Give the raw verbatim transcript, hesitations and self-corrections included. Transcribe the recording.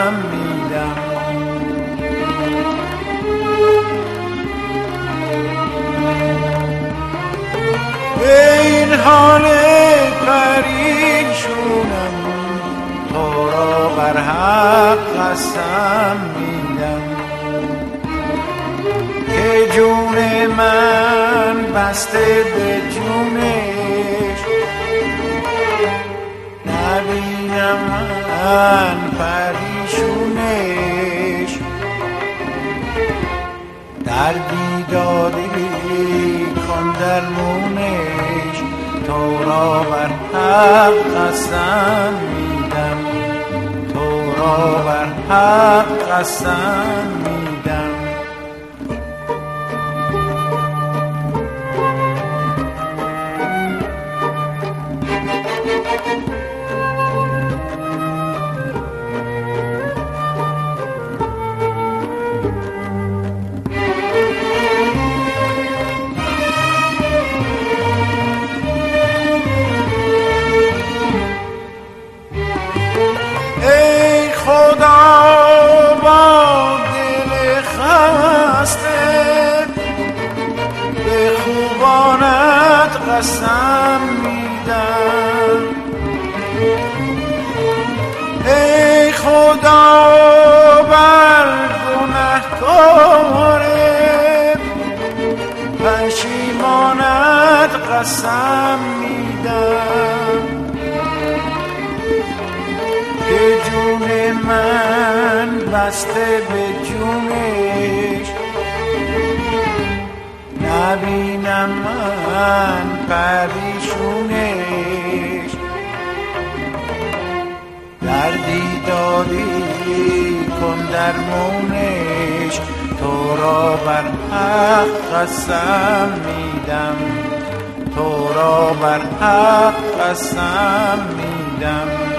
قسم میدم. به این حال پریشونم تو را بر حق قسم میدم که جون من بسته به جونش نبینم من پریشونش. دردی دادی کن درمونش تو را بر حق قسم میدم. تو را بر حق قسم میدم. قسم میدم ای خدا بر گنهکار پشیمانت قسم میدم که جون من بسته به جونش نبینم من پریشونش. دردی دادی کن درمونش تو را بر حق قسم میدم. تو را بر حق قسم میدم.